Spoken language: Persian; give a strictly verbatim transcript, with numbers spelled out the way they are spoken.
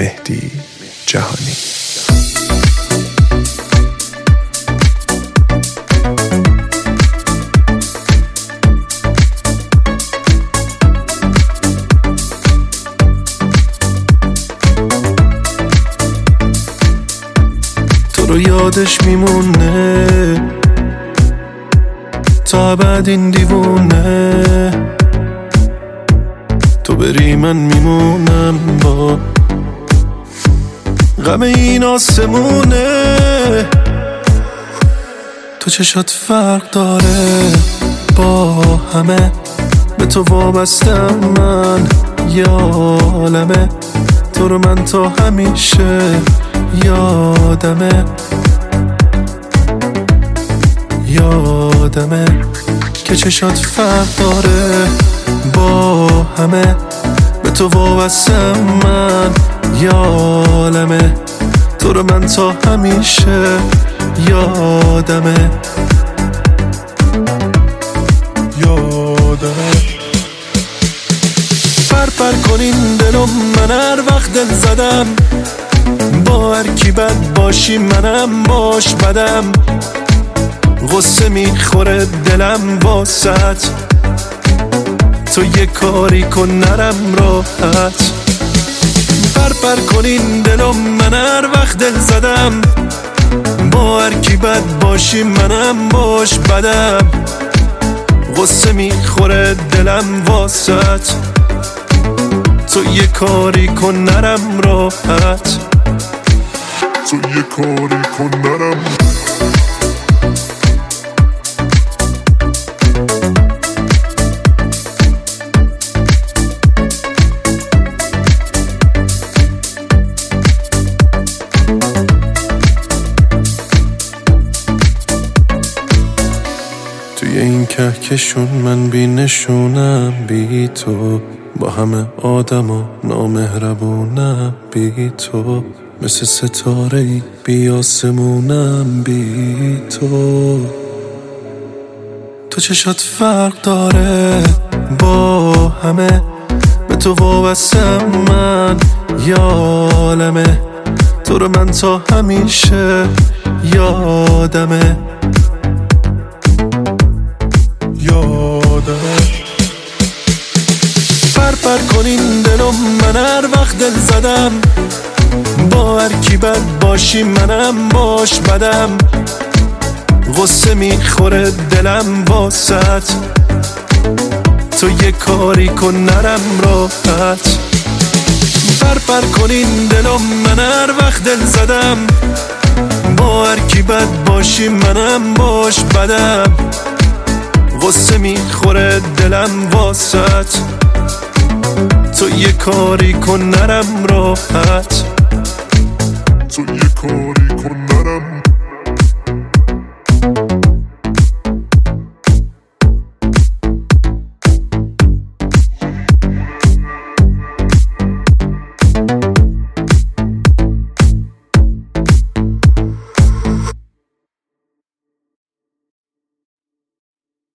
مهدی جهانی. تو رو یادش میمونه تا بعد این دیوونه، تو بری من میمونم با غم این آسمونه. تو چشات فرق داره با همه، به تو وابستم من یالمه، تو رو من تا همیشه یادمه یادمه که چشات فرق داره با همه، به تو وابستم من یالمه، تو رو من تا همیشه یادمه یادمه. پر پر کنین دلم، من هر وقت دل زدم با هر کی بد باشی منم باش بدم، غصه میخوره دلم واسط، تو یه کاری کن نرم راحت. پر پر کنین دلم، من هر وقت دل زدم با هر کی بد باشی منم باش بدم، غصه میخوره دلم واسط، تو یه کاری کن نرم راحت، تو یه کاری کن نرم. توی این کهکشون من بی نشونم بی تو، با همه آدم و نامهربونم بی تو، مثل ستاره‌ای بی آسمونم بی تو. تو چشات فرق داره با همه، به تو وابستم من یالمه، تو رو من تا همیشه یادمه یادمه. پر پر کنین دلم، من هر وقت دل زدم با هر کی بد باشی منم باش بدم، غصه میخوره دلم واسط، تو یه کاری کن نرم راحت. پر پر کنین دلم، من هر وقت دل زدم با هر کی بد باشی منم باش بدم، غصه میخوره دلم واسط، تو یه کاری کن نرم راحت، تو یه کاری